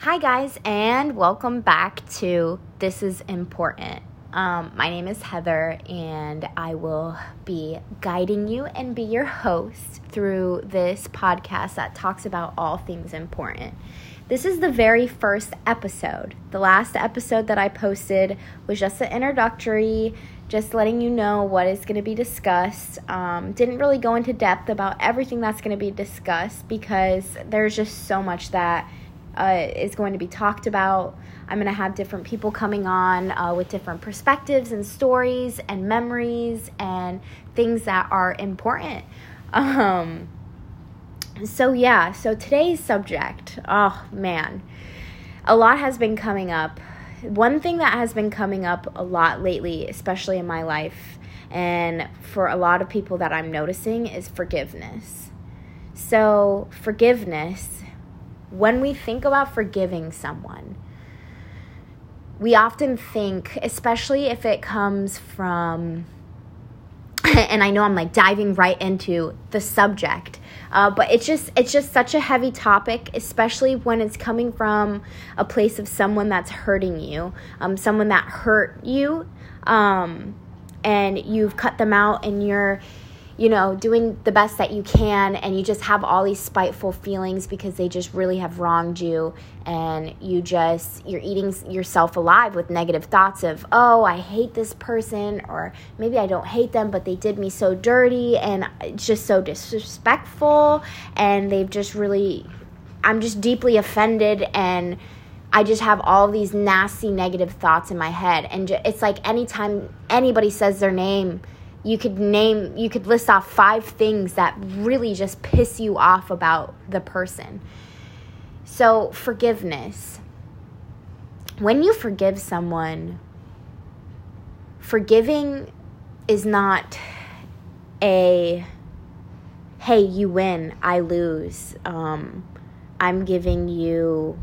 Hi guys, and welcome back to This Is Important. My name is Heather, and I will be guiding you and be your host through this podcast that talks about all things important. This is the very first episode. The last episode that I posted was just an introductory, just letting you know what is going to be discussed. Didn't really go into depth about everything that's going to be discussed because there's just so much that is going to be talked about. I'm going to have different people coming on with different perspectives and stories and memories and things that are important. So today's subject, oh man, a lot has been coming up. One thing that has been coming up a lot lately, especially in my life, and for a lot of people that I'm noticing, is forgiveness. So forgiveness, when we think about forgiving someone, we often think, especially if it comes from, and I know I'm like diving right into the subject, but it's just such a heavy topic, especially when it's coming from a place of someone that's hurting you, someone that hurt you, and you've cut them out and you're doing the best that you can, and you just have all these spiteful feelings because they just really have wronged you, and you're eating yourself alive with negative thoughts of, oh, I hate this person, or maybe I don't hate them, but they did me so dirty, and it's just so disrespectful, and I'm just deeply offended, and I just have all these nasty negative thoughts in my head, and it's like anytime anybody says their name, you could list off 5 things that really just piss you off about the person. So forgiveness. When you forgive someone, forgiving is not a, hey, you win, I lose. I'm giving you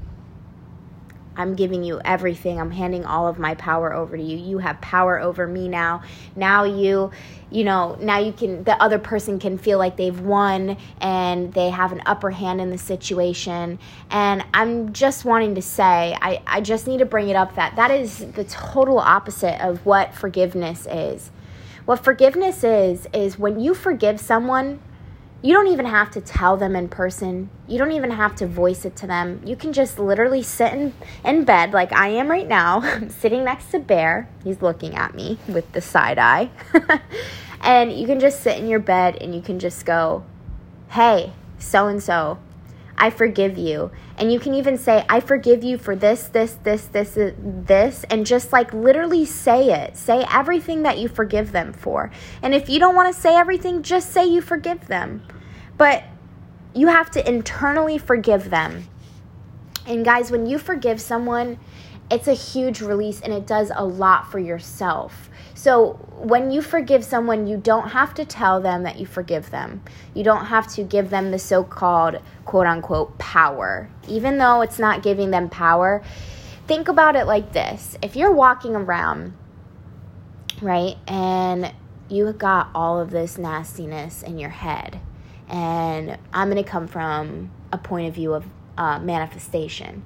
everything. I'm handing all of my power over to you. You have power over me now. Now now the other person can feel like they've won and they have an upper hand in the situation. And I'm just wanting to say, I just need to bring it up that is the total opposite of what forgiveness is. What forgiveness is when you forgive someone, you don't even have to tell them in person. You don't even have to voice it to them. You can just literally sit in bed like I am right now. I'm sitting next to Bear. He's looking at me with the side eye. And you can just sit in your bed and you can just go, hey, so-and-so, I forgive you. And you can even say, I forgive you for this, and just like literally say it. Say everything that you forgive them for. And if you don't want to say everything, just say you forgive them. But you have to internally forgive them. And guys, when you forgive someone, it's a huge release and it does a lot for yourself. So when you forgive someone, you don't have to tell them that you forgive them. You don't have to give them the so-called, quote-unquote, power. Even though it's not giving them power, think about it like this. If you're walking around, right, and you got all of this nastiness in your head, and I'm going to come from a point of view of manifestation.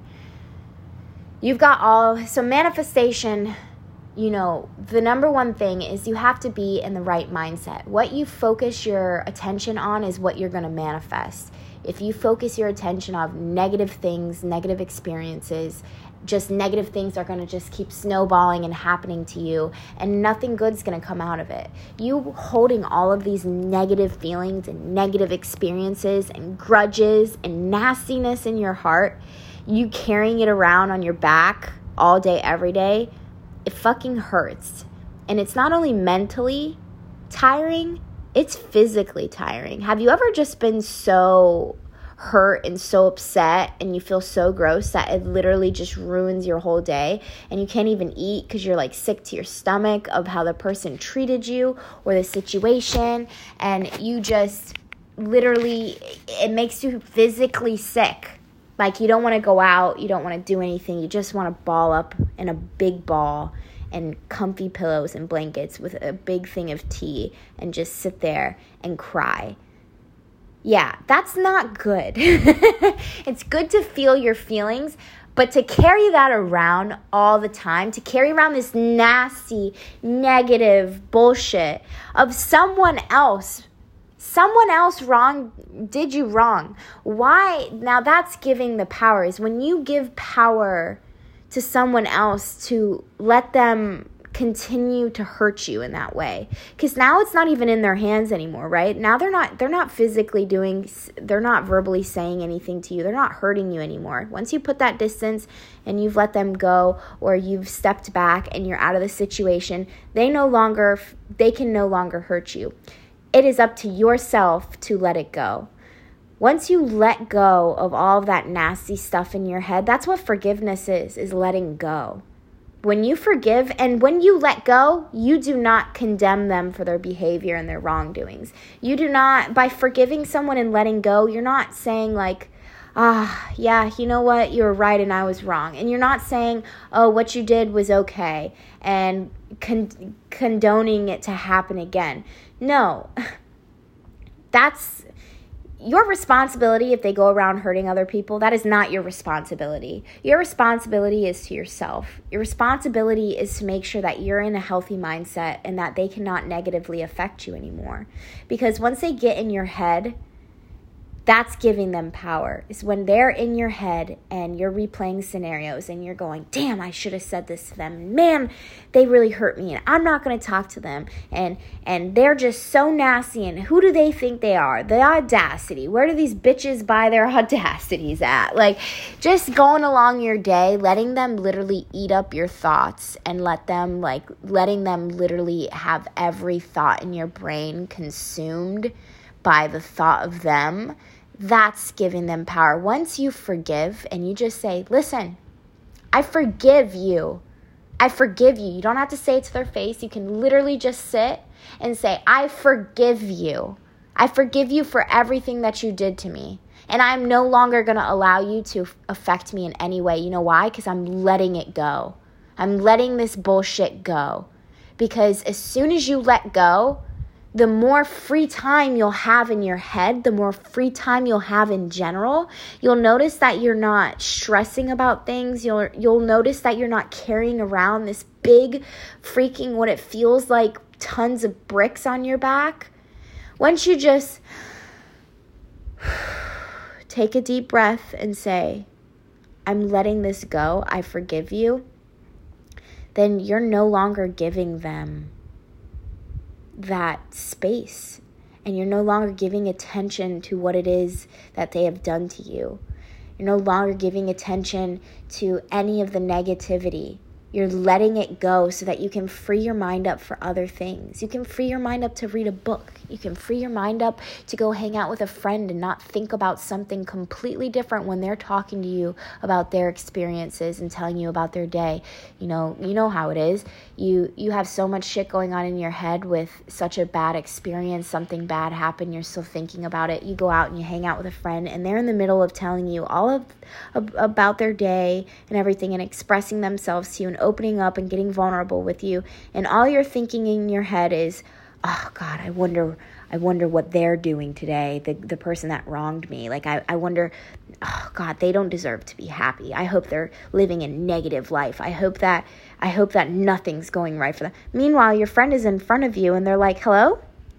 So manifestation, the number one thing is you have to be in the right mindset. What you focus your attention on is what you're going to manifest. If you focus your attention on negative things, negative experiences, just negative things are going to just keep snowballing and happening to you, and nothing good's going to come out of it. You holding all of these negative feelings and negative experiences and grudges and nastiness in your heart, you carrying it around on your back all day, every day, it fucking hurts. And it's not only mentally tiring, it's physically tiring. Have you ever just been so hurt and so upset and you feel so gross that it literally just ruins your whole day and you can't even eat because you're like sick to your stomach of how the person treated you or the situation, and you just literally, it makes you physically sick. Like you don't want to go out, you don't want to do anything, you just want to ball up in a big ball and comfy pillows and blankets with a big thing of tea and just sit there and cry. Yeah, that's not good. It's good to feel your feelings, But to carry that around all the time, to carry around this nasty, negative bullshit of someone else did you wrong. Why? Now that's giving the power. Is when you give power to someone else to let them continue to hurt you in that way, because now it's not even in their hands anymore, right? Now they're not physically they're not verbally saying anything to you, they're not hurting you anymore. Once you put that distance and you've let them go, or you've stepped back and you're out of the situation, they can no longer hurt you. It is up to yourself to let it go. Once you let go of all of that nasty stuff in your head, that's what forgiveness is letting go. When you forgive and when you let go, you do not condemn them for their behavior and their wrongdoings. You do not, by forgiving someone and letting go, you're not saying like, yeah, you know what, you were right and I was wrong. And you're not saying, oh, what you did was okay, and condoning it to happen again. No, that's your responsibility. If they go around hurting other people, that is not your responsibility. Your responsibility is to yourself. Your responsibility is to make sure that you're in a healthy mindset and that they cannot negatively affect you anymore. Because once they get in your head, that's giving them power. It's when they're in your head and you're replaying scenarios and you're going, damn, I should have said this to them. Man, they really hurt me and I'm not going to talk to them. And they're just so nasty. And who do they think they are? The audacity. Where do these bitches buy their audacities at? Like, just going along your day, letting them literally eat up your thoughts and letting them literally have every thought in your brain consumed by the thought of them. That's giving them power. Once you forgive and you just say, listen, I forgive you. I forgive you. You don't have to say it to their face. You can literally just sit and say, I forgive you. I forgive you for everything that you did to me. And I'm no longer going to allow you to affect me in any way. You know why? Because I'm letting it go. I'm letting this bullshit go. Because as soon as you let go, the more free time you'll have in your head, the more free time you'll have in general. You'll notice that you're not stressing about things. You'll notice that you're not carrying around this big freaking, what it feels like, tons of bricks on your back. Once you just take a deep breath and say, I'm letting this go, I forgive you, then you're no longer giving them that space, and you're no longer giving attention to what it is that they have done to you. You're no longer giving attention to any of the negativity. You're letting it go so that you can free your mind up for other things. You can free your mind up to read a book. You can free your mind up to go hang out with a friend and not think about something completely different when they're talking to you about their experiences and telling you about their day. You know how it is. You have so much shit going on in your head with such a bad experience, something bad happened, you're still thinking about it. You go out and you hang out with a friend and they're in the middle of telling you all about their day and everything and expressing themselves to you and opening up and getting vulnerable with you, and all you're thinking in your head is, oh God, I wonder what they're doing today, the person that wronged me. Like, I wonder, oh God, they don't deserve to be happy. I hope they're living a negative life. I hope that nothing's going right for them. Meanwhile, your friend is in front of you and they're like, hello,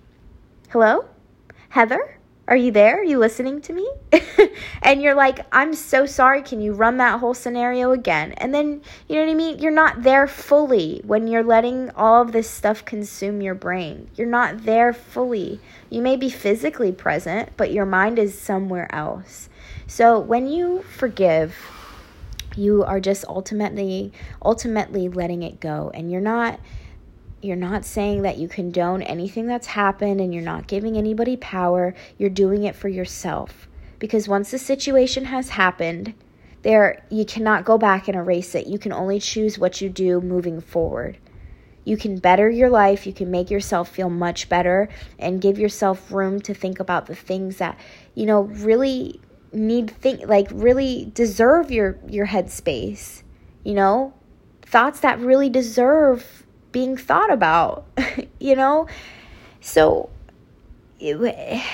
Heather? Are you there? Are you listening to me? And you're like, I'm so sorry. Can you run that whole scenario again? And then, you know what I mean? You're not there fully when you're letting all of this stuff consume your brain. You're not there fully. You may be physically present, but your mind is somewhere else. So when you forgive, you are just ultimately letting it go. And you're not saying that you condone anything that's happened, and you're not giving anybody power. You're doing it for yourself. Because once the situation has happened, you cannot go back and erase it. You can only choose what you do moving forward. You can better your life. You can make yourself feel much better and give yourself room to think about the things that, really really deserve your headspace. Thoughts that really deserve being thought about, So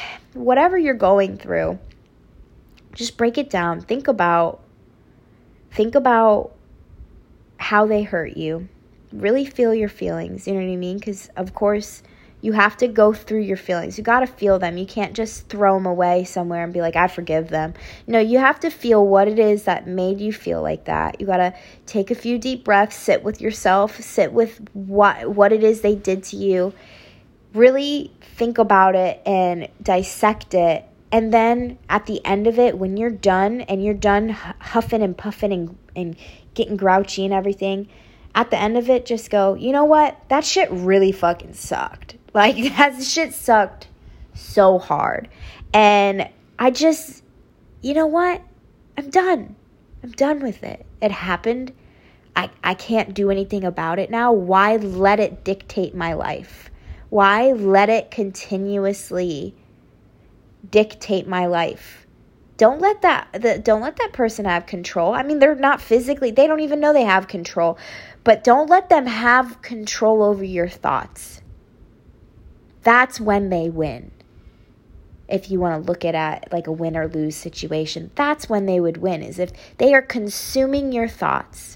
whatever you're going through, just break it down. Think about think about how they hurt you. Really feel your feelings, you know what I mean? Because, of course, you have to go through your feelings. You got to feel them. You can't just throw them away somewhere and be like, I forgive them. No, you have to feel what it is that made you feel like that. You got to take a few deep breaths, sit with yourself, sit with what it is they did to you. Really think about it and dissect it. And then at the end of it, when you're done and you're done huffing and puffing and getting grouchy and everything, at the end of it, just go, you know what? That shit really fucking sucked. Like, that shit sucked so hard. And I just, you know what? I'm done. I'm done with it. It happened. I can't do anything about it now. Why let it dictate my life? Why let it continuously dictate my life? Don't let that person have control. I mean, they're not physically, they don't even know they have control. But don't let them have control over your thoughts. That's when they win. If you want to look at it like a win or lose situation, that's when they would win, is if they are consuming your thoughts.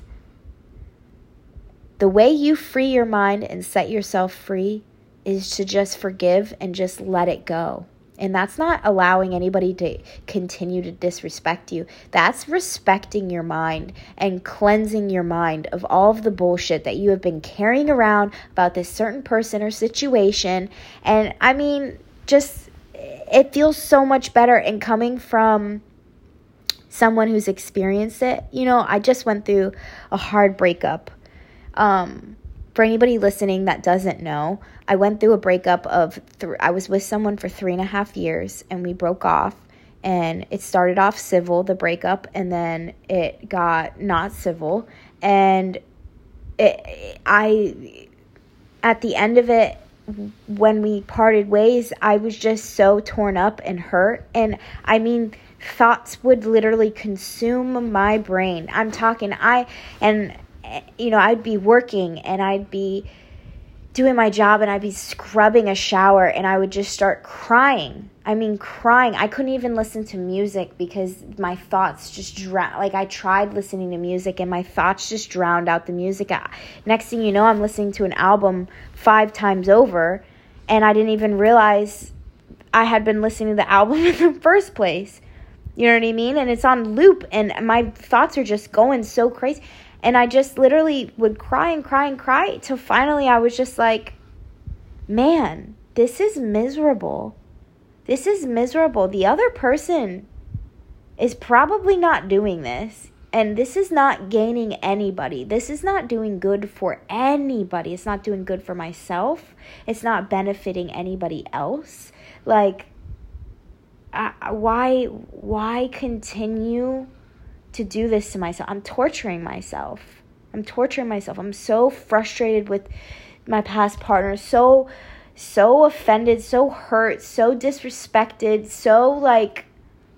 The way you free your mind and set yourself free is to just forgive and just let it go. And that's not allowing anybody to continue to disrespect you. That's respecting your mind and cleansing your mind of all of the bullshit that you have been carrying around about this certain person or situation. And I mean, just, it feels so much better. And coming from someone who's experienced it, you know, I just went through a hard breakup. For anybody listening that doesn't know, I went through a breakup of, I was with someone for 3.5 years and we broke off, and it started off civil, the breakup, and then it got not civil. And at the end of it, when we parted ways, I was just so torn up and hurt. And I mean, thoughts would literally consume my brain. I'm talking, I'd be working and I'd be doing my job and I'd be scrubbing a shower and I would just start crying. I mean, crying. I couldn't even listen to music because my thoughts just drowned. Like, I tried listening to music and my thoughts just drowned out the music. Next thing you know, I'm listening to an album 5 times over and I didn't even realize I had been listening to the album in the first place. You know what I mean? And it's on loop and my thoughts are just going so crazy. And I just literally would cry and cry and cry till finally I was just like, man, this is miserable. This is miserable. The other person is probably not doing this. And this is not gaining anybody. This is not doing good for anybody. It's not doing good for myself. It's not benefiting anybody else. Like, why continue to do this to myself? I'm torturing myself. I'm so frustrated with my past partner, so offended, so hurt, so disrespected, so like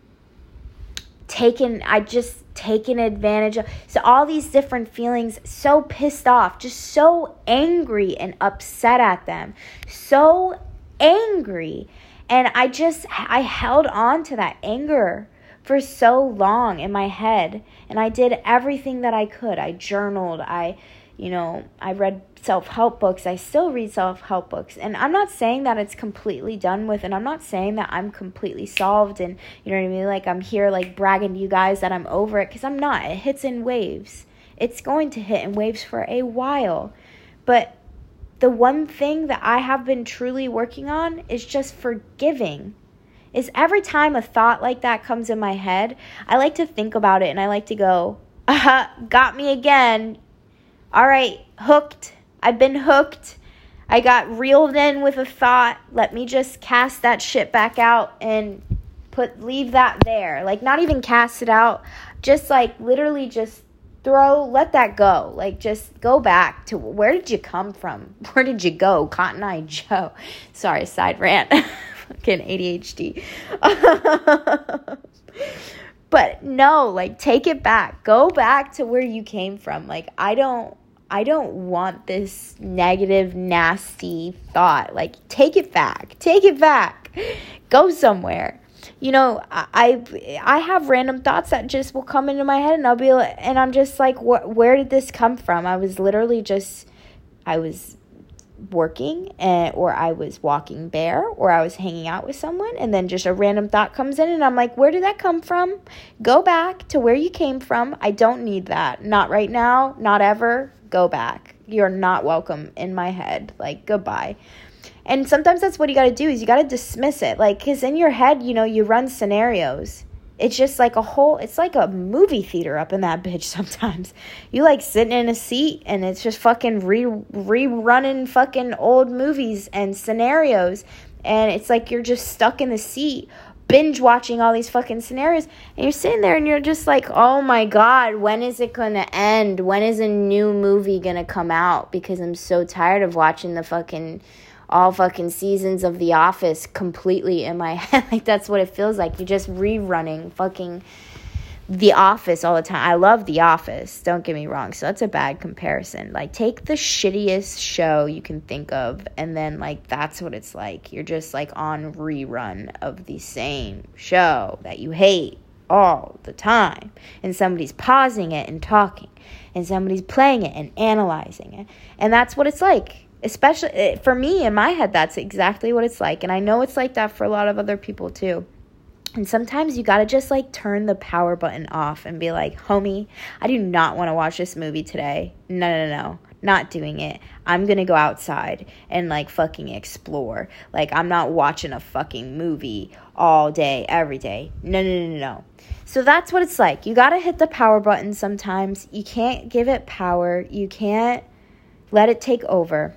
taken advantage of. So all these different feelings, so pissed off, just so angry and upset at them. So angry. And I held on to that anger for so long in my head, and I did everything that I could. I journaled, I read self-help books. I still read self-help books, and I'm not saying that it's completely done with, and I'm not saying that I'm completely solved, and you know what I mean, like I'm here like bragging to you guys that I'm over it, because I'm not. It hits in waves. It's going to hit in waves for a while, but the one thing that I have been truly working on is just forgiving. Is every time a thought like that comes in my head, I like to think about it and I like to go, got me again. All right, hooked. I've been hooked. I got reeled in with a thought. Let me just cast that shit back out and leave that there. Like, not even cast it out. Just like literally just let that go. Like, just go back to where did you come from? Where did you go? Cotton Eye Joe. Sorry, side rant. Fucking ADHD. But no, like, take it back. Go back to where you came from. Like, I don't want this negative, nasty thought. Like, take it back. Take it back. Go somewhere. I have random thoughts that just will come into my head, and I'm just like, where did this come from? I was working, or I was walking bare, or I was hanging out with someone, and then just a random thought comes in, and I'm like, where did that come from? Go back to where you came from. I don't need that. Not right now, not ever. Go back. You're not welcome in my head. Like, goodbye. And sometimes that's what you got to do, is you got to dismiss it. Like, because in your head, you run scenarios. It's just like it's like a movie theater up in that bitch sometimes. You like sitting in a seat, and it's just fucking rerunning fucking old movies and scenarios. And it's like you're just stuck in the seat, binge watching all these fucking scenarios. And you're sitting there and you're just like, oh my God, when is it going to end? When is a new movie going to come out? Because I'm so tired of watching all fucking seasons of The Office completely in my head. Like, that's what it feels like. You're just rerunning fucking The Office all the time. I love The Office, don't get me wrong, so that's a bad comparison. Like, take the shittiest show you can think of, and then, like, that's what it's like. You're just, like, on rerun of the same show that you hate all the time. And somebody's pausing it and talking, and somebody's playing it and analyzing it. And that's what it's like. Especially for me, in my head, that's exactly what it's like. And I know it's like that for a lot of other people too. And sometimes you got to just like turn the power button off and be like, homie, I do not want to watch this movie today. No. Not doing it. I'm going to go outside and like fucking explore. Like, I'm not watching a fucking movie all day, every day. No. So that's what it's like. You got to hit the power button sometimes. You can't give it power. You can't let it take over.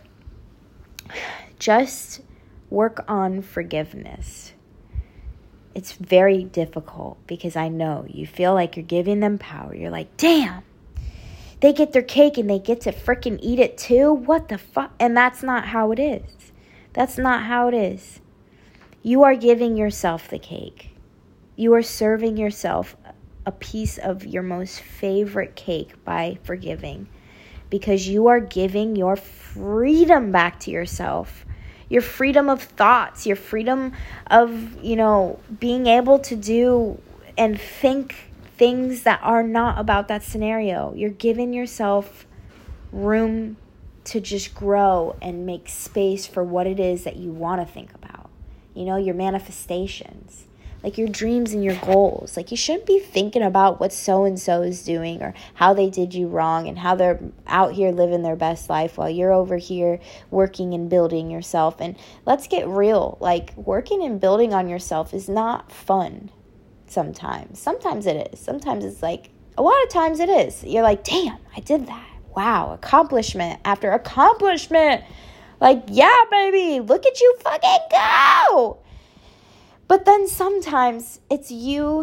Just work on forgiveness. It's very difficult because I know you feel like you're giving them power. You're like, damn, they get their cake and they get to freaking eat it too? What the fuck? And that's not how it is. That's not how it is. You are giving yourself the cake. You are serving yourself a piece of your most favorite cake by forgiving. Because you are giving your freedom back to yourself. Your freedom of thoughts. Your freedom of, being able to do and think things that are not about that scenario. You're giving yourself room to just grow and make space for what it is that you want to think about. Your manifestations. Like your dreams and your goals. Like, you shouldn't be thinking about what so-and-so is doing or how they did you wrong and how they're out here living their best life while you're over here working and building yourself. And let's get real. Like, working and building on yourself is not fun sometimes. Sometimes it is. Sometimes it's like, a lot of times it is. You're like, damn, I did that. Wow, accomplishment after accomplishment. Like, yeah, baby, look at you fucking go. But then sometimes it's you,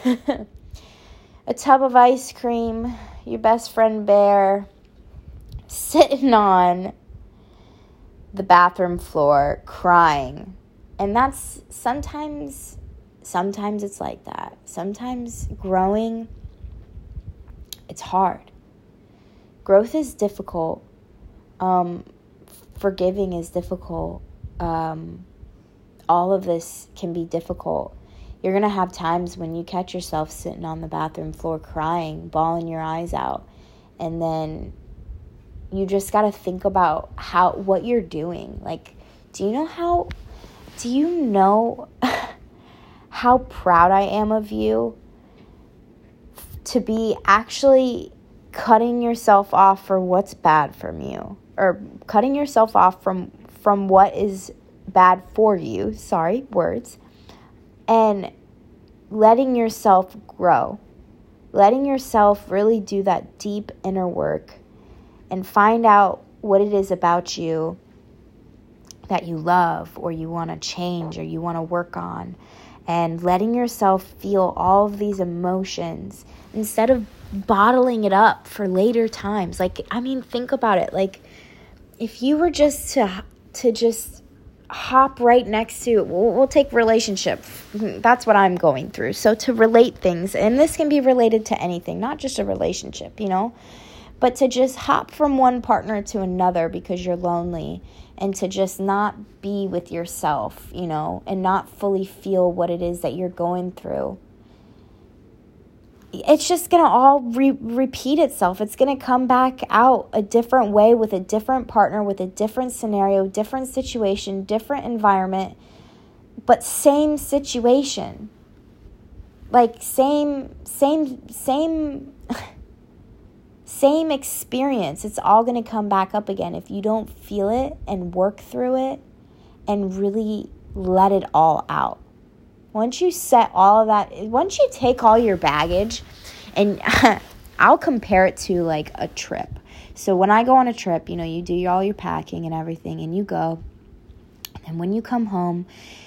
a tub of ice cream, your best friend Bear, sitting on the bathroom floor crying. And that's sometimes it's like that. Sometimes growing, it's hard. Growth is difficult. Forgiving is difficult. All of this can be difficult. You're going to have times when you catch yourself sitting on the bathroom floor crying, bawling your eyes out. And then you just got to think about what you're doing. Like, do you know how proud I am of you to be actually cutting yourself off for what's bad from you, or cutting yourself off from what is bad for you, and letting yourself grow, letting yourself really do that deep inner work and find out what it is about you that you love or you want to change or you want to work on, and letting yourself feel all of these emotions instead of bottling it up for later times. Like, I mean, think about it. Like, if you were just to just hop right next to, we'll take relationship. That's what I'm going through. So to relate things, and this can be related to anything, not just a relationship, But to just hop from one partner to another because you're lonely, and to just not be with yourself, and not fully feel what it is that you're going through, it's just going to all repeat itself. It's going to come back out a different way with a different partner, with a different scenario, different situation, different environment, but same situation. Like same experience. It's all going to come back up again if you don't feel it and work through it and really let it all out. Once you set all of that, once you take all your baggage, and I'll compare it to like a trip. So when I go on a trip, you do all your packing and everything, and you go, and when you come home,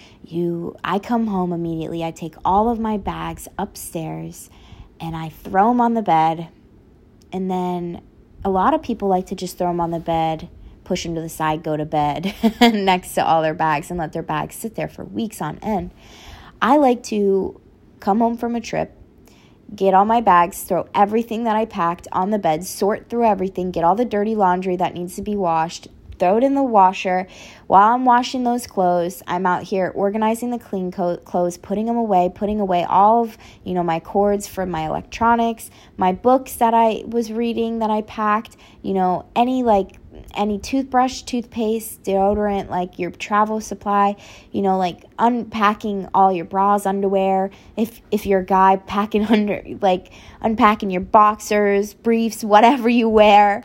I come home immediately. I take all of my bags upstairs and I throw them on the bed. And then a lot of people like to just throw them on the bed, push them to the side, go to bed next to all their bags and let their bags sit there for weeks on end. I like to come home from a trip, get all my bags, throw everything that I packed on the bed, sort through everything, get all the dirty laundry that needs to be washed, throw it in the washer. While I'm washing those clothes, I'm out here organizing the clean clothes, putting away all of, my cords for my electronics, my books that I was reading that I packed, any toothbrush, toothpaste, deodorant, like your travel supply, like unpacking all your bras, underwear. If you're a guy, unpacking your boxers, briefs, whatever you wear.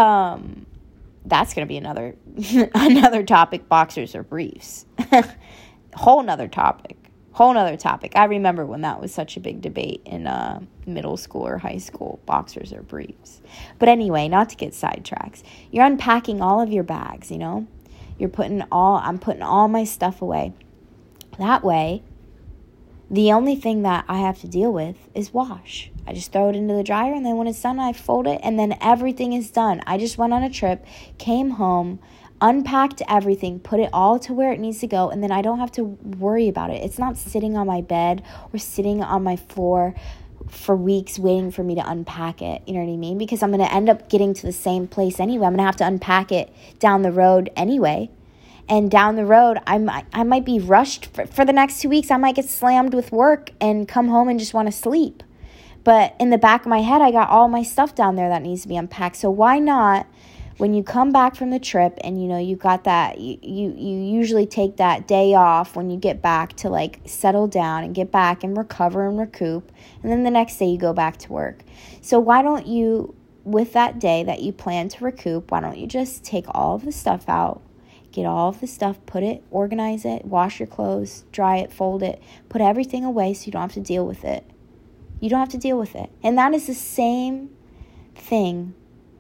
That's going to be another topic, boxers or briefs. Whole nother topic. I remember when that was such a big debate in middle school or high school, boxers or briefs. But anyway, not to get sidetracked. You're unpacking all of your bags, I'm putting all my stuff away. That way, the only thing that I have to deal with is wash. I just throw it into the dryer, and then when it's done, I fold it, and then everything is done. I just went on a trip, came home, unpacked everything, put it all to where it needs to go, and then I don't have to worry about it. It's not sitting on my bed or sitting on my floor for weeks waiting for me to unpack it. You know what I mean? Because I'm going to end up getting to the same place anyway. I'm going to have to unpack it down the road anyway. And down the road, I might be rushed for the next 2 weeks. I might get slammed with work and come home and just want to sleep. But in the back of my head, I got all my stuff down there that needs to be unpacked. So why not, when you come back from the trip and, you got that, you usually take that day off when you get back to, like, settle down and get back and recover and recoup. And then the next day you go back to work. So why don't you, with that day that you plan to recoup, why don't you just take all of the stuff out, get all of the stuff, put it, organize it, wash your clothes, dry it, fold it, put everything away so you don't have to deal with it. You don't have to deal with it. And that is the same thing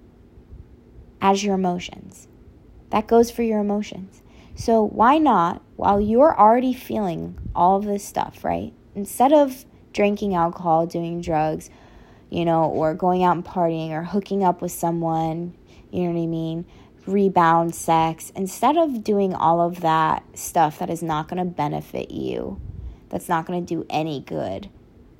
as your emotions. That goes for your emotions. So why not, while you're already feeling all of this stuff, right? Instead of drinking alcohol, doing drugs, or going out and partying or hooking up with someone, you know what I mean? Rebound sex. Instead of doing all of that stuff that is not going to benefit you, that's not going to do any good,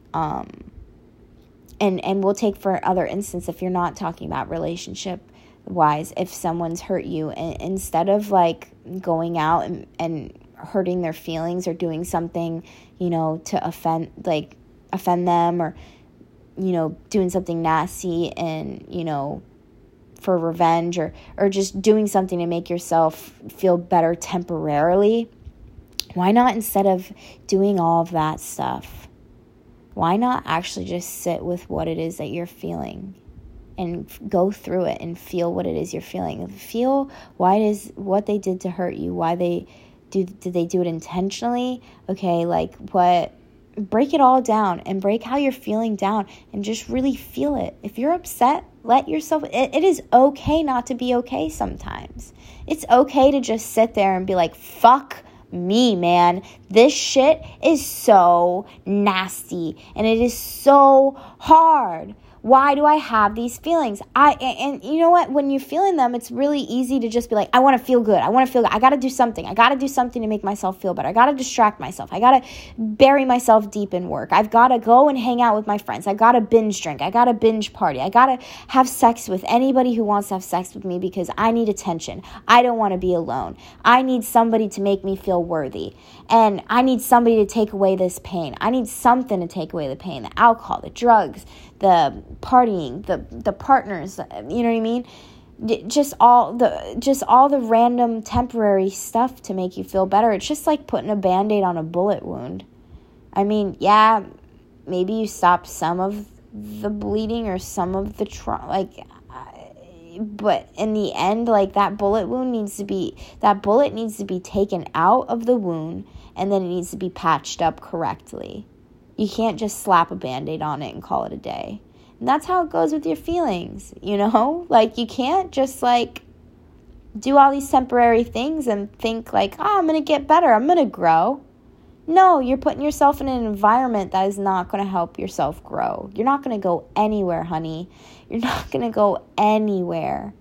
and we'll take for other instance, if you're not talking about relationship wise, if someone's hurt you, and instead of like going out and hurting their feelings or doing something, to offend them, or, doing something nasty and, for revenge, or just doing something to make yourself feel better temporarily, why not, instead of doing all of that stuff, why not actually just sit with what it is that you're feeling and go through it and feel what it is you're feeling? Feel why it is what they did to hurt you, did they do it intentionally? Okay, like what? Break it all down and break how you're feeling down and just really feel it. If you're upset, let yourself, it is okay not to be okay sometimes. It's okay to just sit there and be like, fuck me, man. This shit is so nasty and it is so hard. Why do I have these feelings? And you know what? When you're feeling them, it's really easy to just be like, I want to feel good. I want to feel good. I got to do something. I got to do something to make myself feel better. I got to distract myself. I got to bury myself deep in work. I've got to go and hang out with my friends. I got to binge drink. I got to binge party. I got to have sex with anybody who wants to have sex with me because I need attention. I don't want to be alone. I need somebody to make me feel worthy. And I need somebody to take away this pain. I need something to take away the pain, the alcohol, the drugs, the partying, the partners, you know what I mean? Just all the random temporary stuff to make you feel better. It's just like putting a Band-Aid on a bullet wound. I mean, yeah, maybe you stop some of the bleeding or some of the trauma, but in the end, like, that bullet needs to be taken out of the wound, and then it needs to be patched up correctly. You can't just slap a Band-Aid on it and call it a day. And that's how it goes with your feelings, you know? Like, you can't just, like, do all these temporary things and think, like, I'm going to get better. I'm going to grow. No, you're putting yourself in an environment that is not going to help yourself grow. You're not going to go anywhere, honey. You're not going to go anywhere.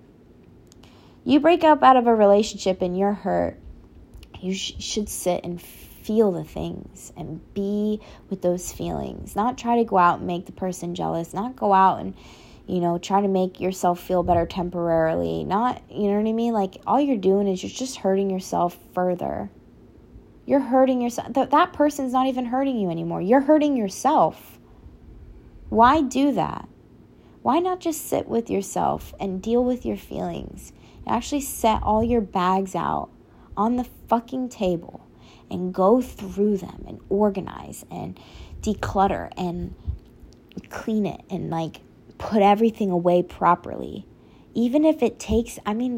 You break up out of a relationship and you're hurt. You should sit and feel the things and be with those feelings. Not try to go out and make the person jealous. Not go out and, try to make yourself feel better temporarily. Not, you know what I mean? Like, all you're doing is you're just hurting yourself further. You're hurting yourself. That person's not even hurting you anymore. You're hurting yourself. Why do that? Why not just sit with yourself and deal with your feelings? And actually set all your bags out on the fucking table and go through them and organize and declutter and clean it and, like, put everything away properly. Even if it takes,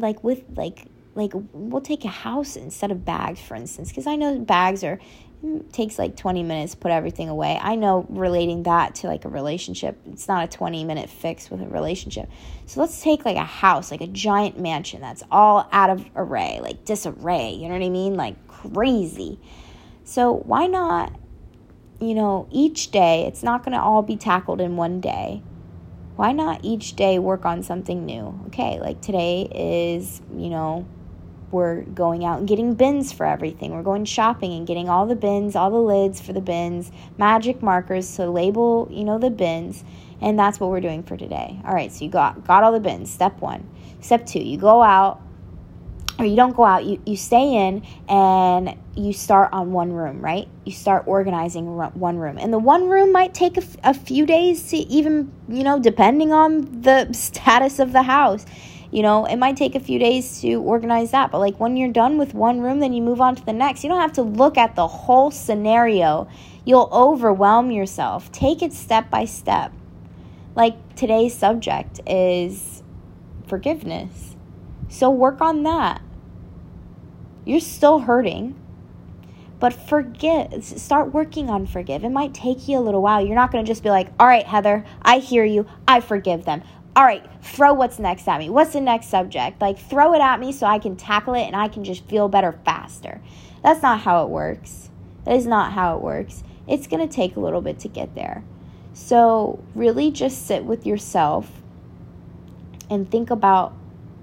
we'll take a house instead of bags, for instance, because I know bags takes like 20 minutes to put everything away. I know, relating that to like a relationship, it's not a 20-minute fix with a relationship. So let's take like a house, like a giant mansion that's all out of array, like disarray, you know what I mean? Like crazy. So why not, each day, it's not going to all be tackled in one day. Why not each day work on something new? Okay, like today is, we're going out and getting bins for everything. We're going shopping and getting all the bins, all the lids for the bins, magic markers to label, the bins. And that's what we're doing for today. All right, so you got all the bins. Step 1. Step 2, you go out, or you don't go out, you stay in and you start on one room, right? You start organizing one room. And the one room might take a few days to even, depending on the status of the house. It might take a few days to organize that. But, like, when you're done with one room, then you move on to the next. You don't have to look at the whole scenario. You'll overwhelm yourself. Take it step by step. Like, today's subject is forgiveness. So work on that. You're still hurting. But start working on forgive. It might take you a little while. You're not going to just be like, all right, Heather, I hear you. I forgive them. All right, throw what's next at me. What's the next subject? Like, throw it at me so I can tackle it and I can just feel better faster. That's not how it works. That is not how it works. It's going to take a little bit to get there. So really just sit with yourself and think about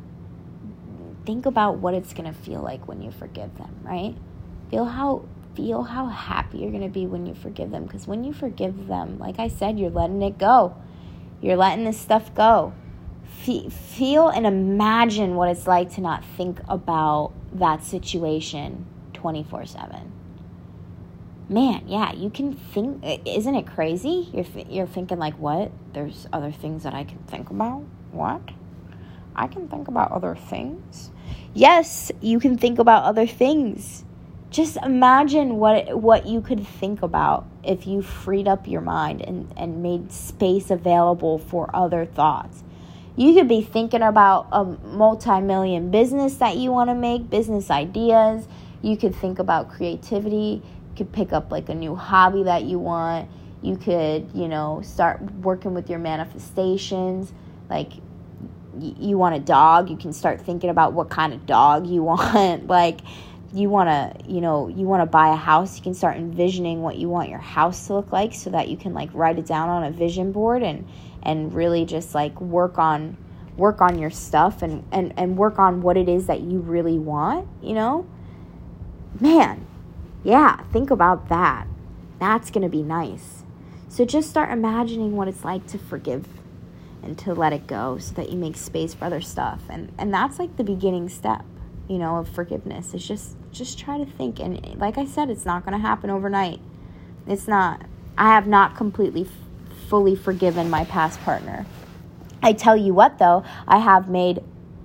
what it's going to feel like when you forgive them, right? Feel how happy you're going to be when you forgive them. Because when you forgive them, like I said, you're letting it go. You're letting this stuff go. Feel and imagine what it's like to not think about that situation 24/7. Man, yeah, you can think. Isn't it crazy? You're thinking like, what? There's other things that I can think about? What? I can think about other things? Yes, you can think about other things. Just imagine what you could think about if you freed up your mind and made space available for other thoughts. You could be thinking about a multi-million business that you want to make, business ideas. You could think about creativity. You could pick up like a new hobby that you want. You could, start working with your manifestations. Like, you want a dog, you can start thinking about what kind of dog you want. Like, you want to buy a house, you can start envisioning what you want your house to look like so that you can like write it down on a vision board and really just like work on your stuff and work on what it is that you really want, Man, yeah, think about that. That's going to be nice. So just start imagining what it's like to forgive and to let it go so that you make space for other stuff. And that's like the beginning step, of forgiveness. Is just try to think. And like I said, it's not going to happen overnight. It's not. I have not completely, fully forgiven my past partner. I tell you what, though, I have made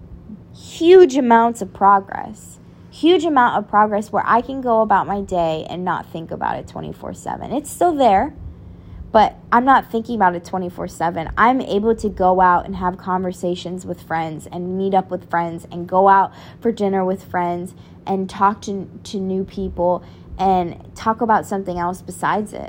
huge amounts of progress. Huge amount of progress where I can go about my day and not think about it 24/7. It's still there, but I'm not thinking about it 24/7. I'm able to go out and have conversations with friends and meet up with friends and go out for dinner with friends and talk to new people and talk about something else besides it.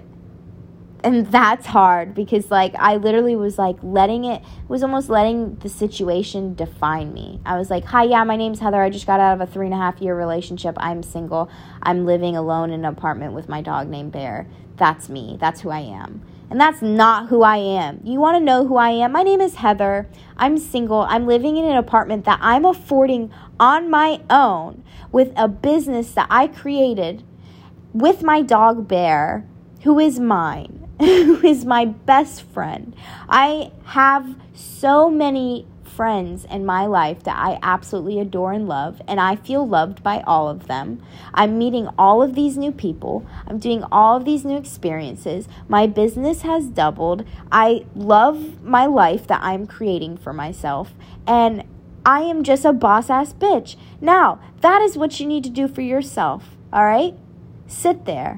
And that's hard because, like, I literally was, like, was almost letting the situation define me. I was like, hi, yeah, my name's Heather. I just got out of a 3.5-year relationship. I'm single. I'm living alone in an apartment with my dog named Bear. That's me. That's who I am. And that's not who I am. You want to know who I am? My name is Heather. I'm single. I'm living in an apartment that I'm affording on my own with a business that I created with my dog Bear, who is mine. Who is my best friend. I have so many friends in my life that I absolutely adore and love, and I feel loved by all of them. I'm meeting all of these new people. I'm doing all of these new experiences. My business has doubled. I love my life that I'm creating for myself, and I am just a boss-ass bitch. Now, that is what you need to do for yourself, all right? Sit there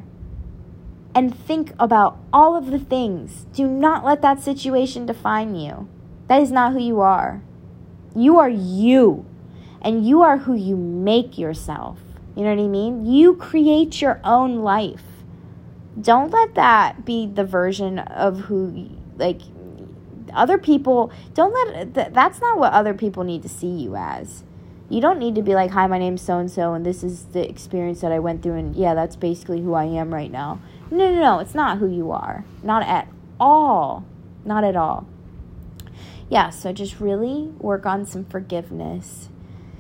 and think about all of the things. Do not let that situation define you. That is not who you are. You are you. And you are who you make yourself. You know what I mean? You create your own life. Don't let that be the version of who, like, other people. That's not what other people need to see you as. You don't need to be like, hi, my name's so-and-so, and this is the experience that I went through, and yeah, that's basically who I am right now. No, it's not who you are. Not at all. Not at all. Yeah, so just really work on some forgiveness.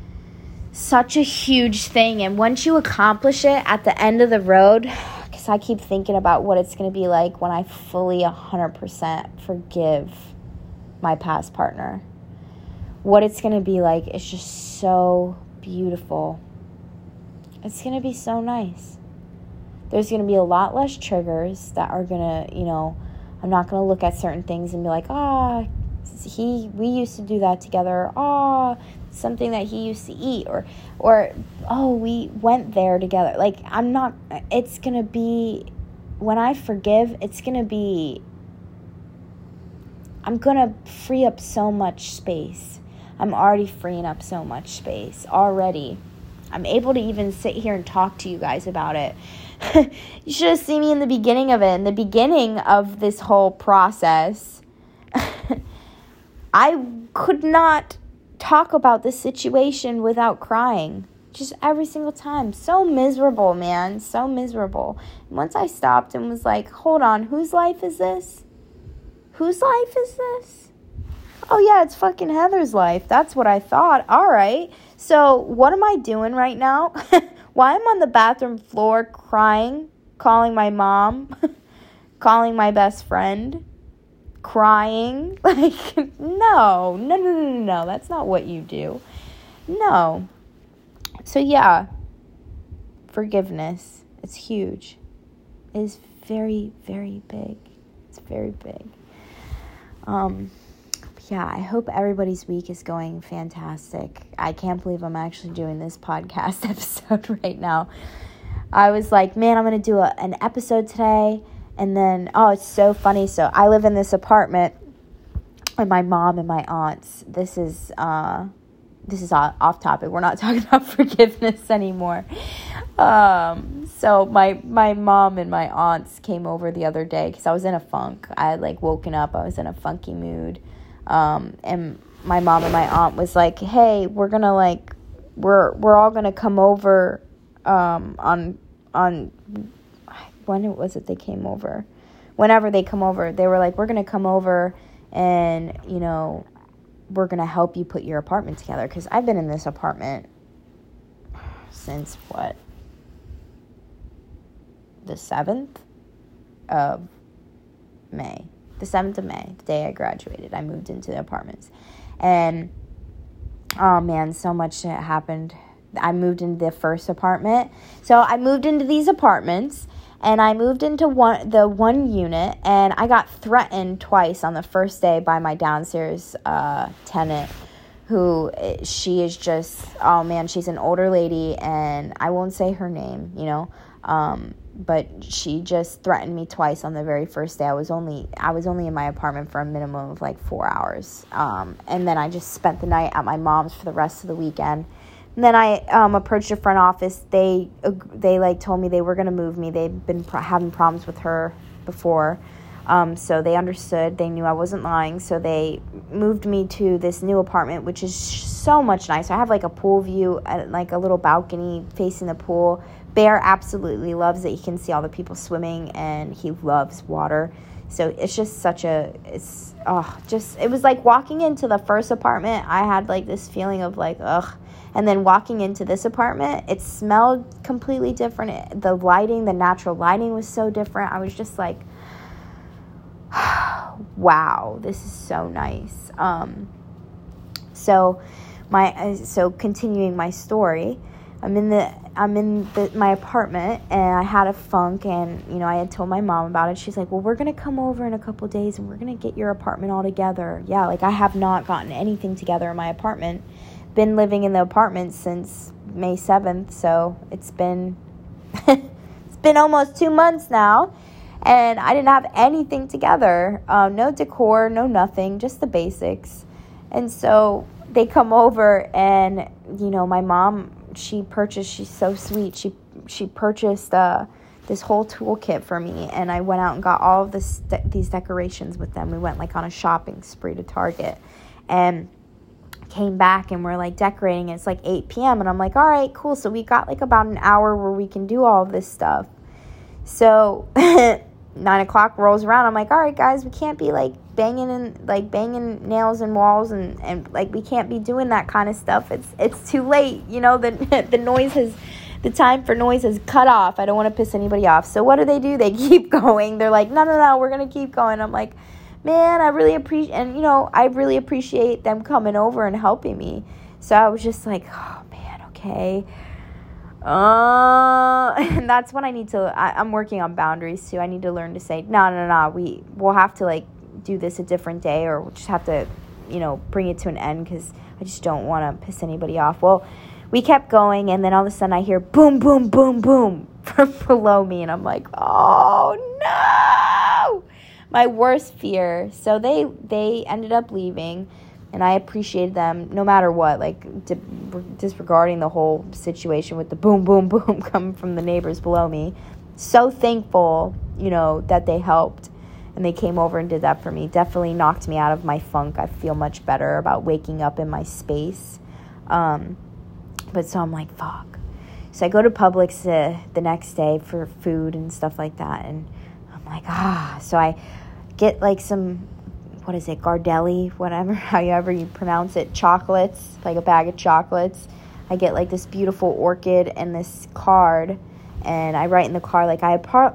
Such a huge thing, and once you accomplish it at the end of the road, because I keep thinking about what it's going to be like when I fully 100% forgive my past partner. What it's going to be like is just so beautiful. It's going to be so nice. There's going to be a lot less triggers that are going to, I'm not going to look at certain things and be like, we used to do that together. Something that he used to eat. Or we went there together. Like, it's going to be, when I forgive, it's going to be, I'm going to free up so much space. I'm already freeing up so much space already. I'm able to even sit here and talk to you guys about it. You should have seen me in the beginning of it. In the beginning of this whole process, I could not talk about this situation without crying. Just every single time. So miserable, man. So miserable. And once I stopped and was like, hold on, whose life is this? Whose life is this? Oh, yeah, it's fucking Heather's life. That's what I thought. All right. So what am I doing right now? Why am I on the bathroom floor crying, calling my mom, calling my best friend, crying? Like, no. That's not what you do. No. So, yeah, forgiveness. It's huge. It is very, very big. It's very big. Yeah, I hope everybody's week is going fantastic. I can't believe I'm actually doing this podcast episode right now. I was like, man, I'm going to do an episode today. And then, it's so funny. So I live in this apartment with my mom and my aunts. This is off topic. We're not talking about forgiveness anymore. So my mom and my aunts came over the other day because I was in a funk. I had woken up. I was in a funky mood. And my mom and my aunt was like, hey, we're gonna we're all gonna come over on when was it they came over? Whenever they come over, they were like, we're going to come over and, you know, we're going to help you put your apartment together. Because I've been in this apartment since, the 7th of May. The 7th of May, the day I graduated, I moved into the apartments. And, oh man, so much happened. I moved into the first apartment. So I moved into these apartments, and I moved into the one unit, and I got threatened twice on the first day by my downstairs tenant, who, she is just, oh man, she's an older lady, and I won't say her name, you know, but she just threatened me twice on the very first day. I was only in my apartment for a minimum of like 4 hours, and then I just spent the night at my mom's for the rest of the weekend. And then I approached the front office. They like told me they were gonna move me. They've been having problems with her before, so they understood. They knew I wasn't lying, so they moved me to this new apartment, which is so much nicer. I have like a pool view, like a little balcony facing the pool. Bear absolutely loves it. He can see all the people swimming, and he loves water. So it's just it was like walking into the first apartment. I had like this feeling of like, ugh. And then walking into this apartment, it smelled completely different. The lighting, the natural lighting was so different. I was just like, wow, this is so nice. So continuing my story, I'm in my apartment, and I had a funk, and, you know, I had told my mom about it. She's like, well, we're going to come over in a couple of days, and we're going to get your apartment all together. Yeah, like, I have not gotten anything together in my apartment. Been living in the apartment since May 7th, so it's been almost 2 months now, and I didn't have anything together. No decor, no nothing, just the basics. And so they come over, and, you know, my mom, she's so sweet. She purchased this whole toolkit for me, and I went out and got all of these decorations with them. We went like on a shopping spree to Target, and came back, and we're like decorating. It's like 8 p.m. and I'm like, all right, cool. So we got like about an hour where we can do all of this stuff. So 9 o'clock rolls around. I'm like, all right, guys, we can't be like banging nails in walls, and like we can't be doing that kind of stuff. It's too late. You know, the time for noise has cut off. I don't want to piss anybody off. So what do? They keep going. They're like, no, we're going to keep going. I'm like, man, I really appreciate them coming over and helping me. So I was just like, oh man, okay. And that's when I'm working on boundaries too. I need to learn to say, no, we'll have to like do this a different day, or we'll just have to, you know, bring it to an end, because I just don't want to piss anybody off. Well, we kept going, and then all of a sudden I hear boom, boom, boom, boom from below me, and I'm like, oh no! My worst fear. So they ended up leaving, and I appreciated them no matter what, like disregarding the whole situation with the boom, boom, boom coming from the neighbors below me. So thankful, you know, that they helped, and they came over and did that for me. Definitely knocked me out of my funk. I feel much better about waking up in my space. But so I'm like, fuck. So I go to Publix the next day for food and stuff like that, and I'm like, so I get like some, what is it, Gardelli, whatever, however you pronounce it, chocolates, like a bag of chocolates. I get like this beautiful orchid and this card, and I write in the card, like I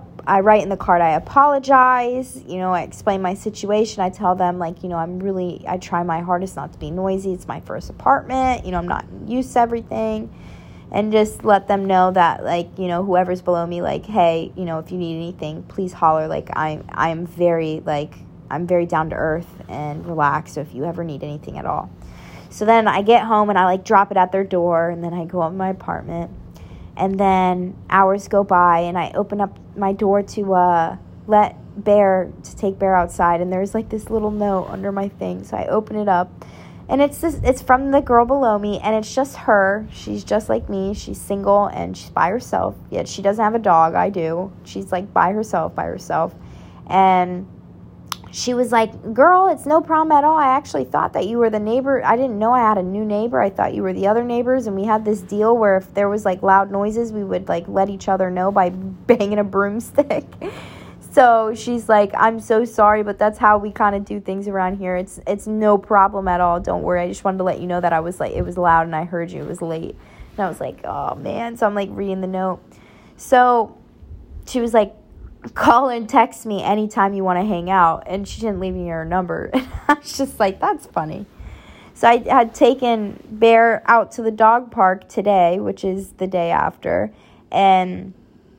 apologize, you know, I explain my situation. I tell them, like, you know, I try my hardest not to be noisy. It's my first apartment, you know, I'm not used to everything. And just let them know that, like, you know, whoever's below me, like, hey, you know, if you need anything, please holler. Like, I'm very down to earth and relaxed. So if you ever need anything at all. So then I get home, and I like drop it at their door, and then I go up in my apartment, and then hours go by, and I open up my door to take Bear outside, and there's like this little note under my thing. So I open it up. And it's from the girl below me, and it's just her. She's just like me. She's single, and she's by herself. Yet she doesn't have a dog. I do. She's like by herself. And she was like, girl, it's no problem at all. I actually thought that you were the neighbor. I didn't know I had a new neighbor. I thought you were the other neighbors. And we had this deal where if there was like loud noises, we would like let each other know by banging a broomstick. So she's like, I'm so sorry, but that's how we kind of do things around here. It's no problem at all. Don't worry. I just wanted to let you know that I was like, it was loud and I heard you. It was late. And I was like, oh man. So I'm like reading the note. So she was like, call and text me anytime you want to hang out. And she didn't leave me her number. And I was just like, that's funny. So I had taken Bear out to the dog park today, which is the day after. And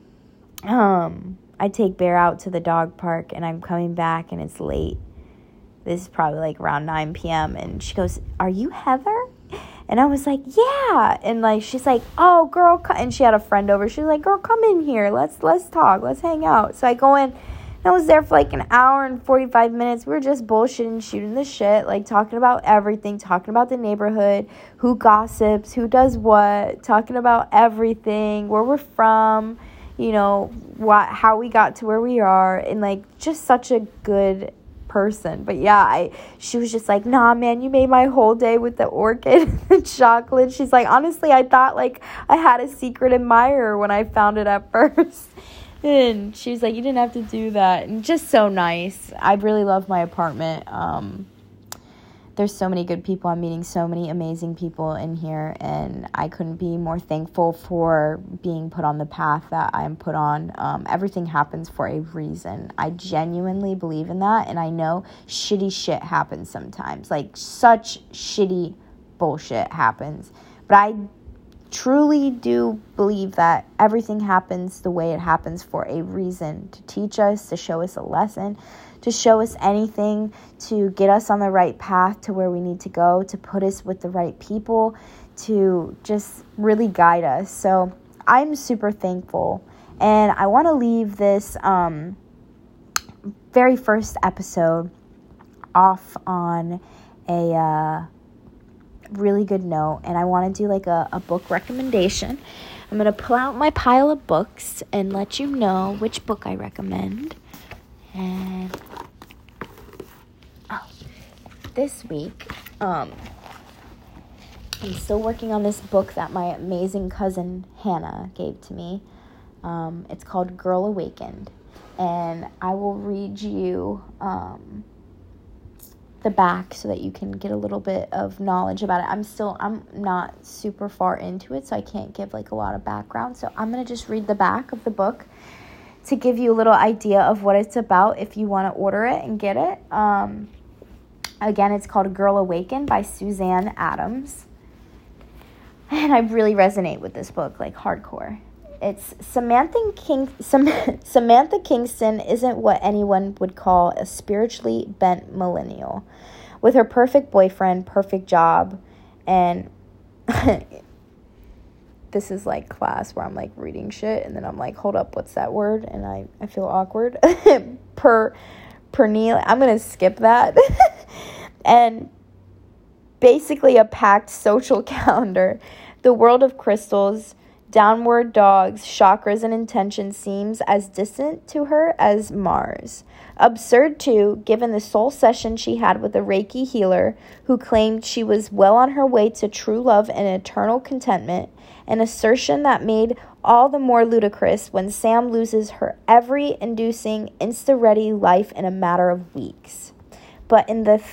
I take Bear out to the dog park and I'm coming back and it's late. This is probably like around 9 p.m. And she goes, are you Heather? And I was like, yeah. And like, she's like, oh, girl. And she had a friend over. She was like, girl, come in here. Let's talk. Let's hang out. So I go in. And I was there for like an hour and 45 minutes. We were just bullshitting, shooting the shit, like talking about everything, talking about the neighborhood, who gossips, who does what, talking about everything, where we're from, you know, how we got to where we are. And like, just such a good person. But yeah, she was just like, nah man, you made my whole day with the orchid and the chocolate. She's like, honestly, I thought like I had a secret admirer when I found it at first. And she was like, you didn't have to do that. And just so nice. I really love my apartment. There's so many good people. I'm meeting so many amazing people in here, and I couldn't be more thankful for being put on the path that I'm put on. Everything happens for a reason. I genuinely believe in that, and I know shitty shit happens sometimes. Like, such shitty bullshit happens. But I truly do believe that everything happens the way it happens for a reason, to teach us, to show us a lesson, to show us anything, to get us on the right path to where we need to go, to put us with the right people, to just really guide us. So I'm super thankful. And I want to leave this very first episode off on a really good note. And I want to do like a book recommendation. I'm going to pull out my pile of books and let you know which book I recommend. And this week, I'm still working on this book that my amazing cousin Hannah gave to me. It's called Girl Awakened, and I will read you the back so that you can get a little bit of knowledge about it. I'm not super far into it, so I can't give like a lot of background. So I'm gonna just read the back of the book to give you a little idea of what it's about if you want to order it and get it. Again, it's called Girl Awakened by Suzanne Adams. And I really resonate with this book, like hardcore. It's Samantha Kingston isn't what anyone would call a spiritually bent millennial. With her perfect boyfriend, perfect job, and this is like class where I'm like reading shit and then I'm like, hold up, what's that word? And I feel awkward. Perneal. I'm going to skip that. And basically a packed social calendar. The world of crystals, downward dogs, chakras, and intention seems as distant to her as Mars. Absurd, too, given the soul session she had with a Reiki healer who claimed she was well on her way to true love and eternal contentment, an assertion that made all the more ludicrous when Sam loses her every-inducing, insta-ready life in a matter of weeks. But in the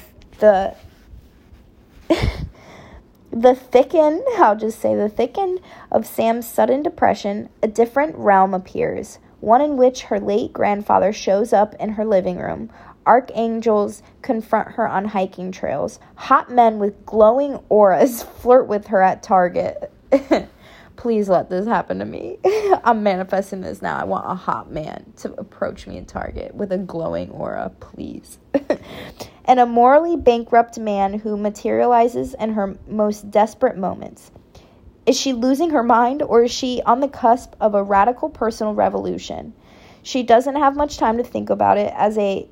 thicken of Sam's sudden depression, a different realm appears, one in which her late grandfather shows up in her living room. Archangels confront her on hiking trails. Hot men with glowing auras flirt with her at Target. Please let this happen to me. I'm manifesting this now. I want a hot man to approach me at Target with a glowing aura, please. And a morally bankrupt man who materializes in her most desperate moments. Is she losing her mind, or is she on the cusp of a radical personal revolution? She doesn't have much time to think about it, as an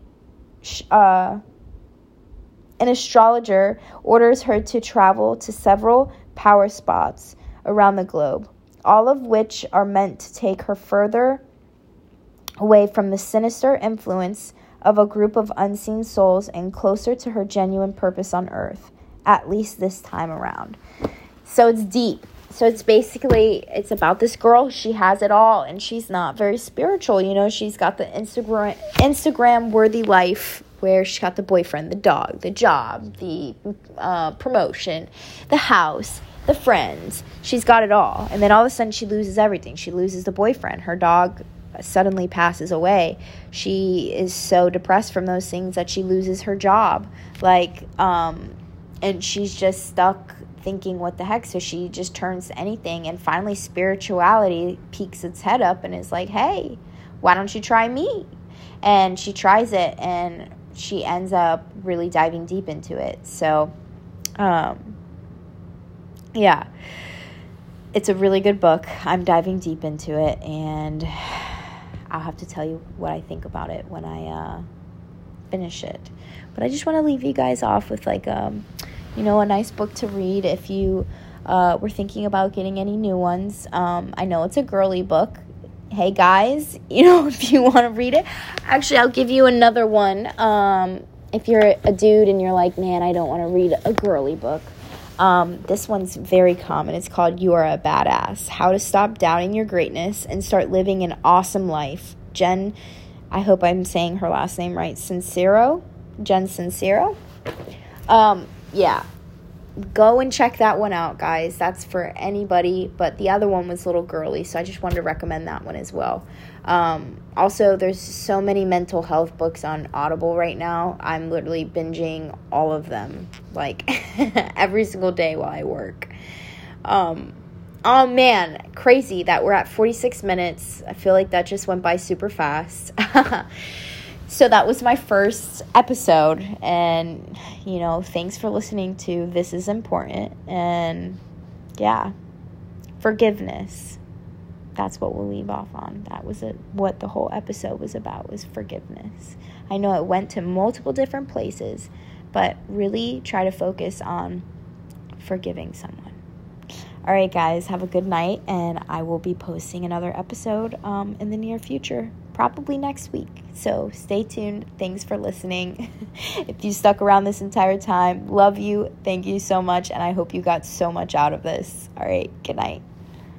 astrologer orders her to travel to several power spots around the globe, all of which are meant to take her further away from the sinister influence of a group of unseen souls and closer to her genuine purpose on earth, at least this time around. So it's deep. So it's basically, it's about this girl. She has it all, and she's not very spiritual. You know, she's got the Instagram worthy life, where she got the boyfriend, the dog, the job, the promotion, the house, the friends. She's got it all. And then all of a sudden she loses everything. She loses the boyfriend. Her dog suddenly passes away. She is so depressed from those things that she loses her job. And she's just stuck thinking, what the heck? So she just turns to anything. And finally spirituality peeks its head up and is like, hey, why don't you try me? And she tries it, and she ends up really diving deep into it. So, yeah, it's a really good book. I'm diving deep into it, and I'll have to tell you what I think about it when I finish it. But I just want to leave you guys off with a nice book to read if you were thinking about getting any new ones. I know it's a girly book. Hey guys, if you want to read it, actually I'll give you another one. If you're a dude and you're like, man, I don't want to read a girly book. This one's very common. It's called You Are a Badass: How to Stop Doubting Your Greatness and Start Living an Awesome Life. Jen, I hope I'm saying her last name right, Sincero. Jen Sincero. Yeah. Go and check that one out, guys. That's for anybody, but the other one was a little girly, so I just wanted to recommend that one as well. Also, there's so many mental health books on Audible right now. I'm literally binging all of them, every single day while I work. Oh man, crazy that we're at 46 minutes. I feel like that just went by super fast. So that was my first episode, and, thanks for listening to This Is Important, and, yeah, forgiveness. That's what we'll leave off on. That was what the whole episode was about, was forgiveness. I know it went to multiple different places, but really try to focus on forgiving someone. All right, guys, have a good night, and I will be posting another episode in the near future, probably next week. So stay tuned. Thanks for listening. If you stuck around this entire time, love you. Thank you so much, and I hope you got so much out of this. All right, good night.